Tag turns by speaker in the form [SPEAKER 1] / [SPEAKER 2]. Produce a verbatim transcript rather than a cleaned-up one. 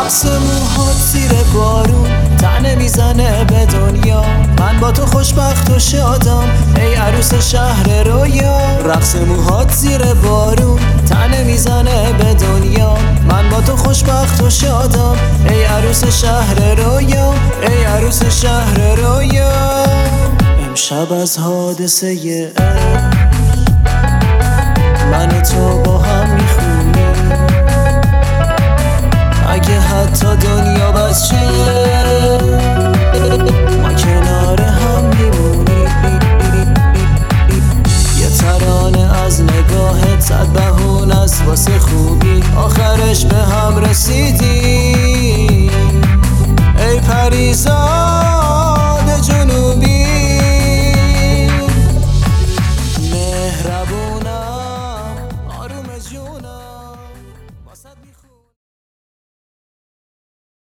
[SPEAKER 1] رقص موهات زیر بارون تنه میزنه به دنیا. من با تو خوشبخت و شادم ای عروس شهر رویا. رقص موهات زیر بارون تنه میزنه به دنیا. من با تو خوشبخت و شادم ای عروس شهر رویا. ای عروس شهر رویا. امشب از حادثه عشق من و تو با هم میخونیم. اگه حتی دنیا بس شه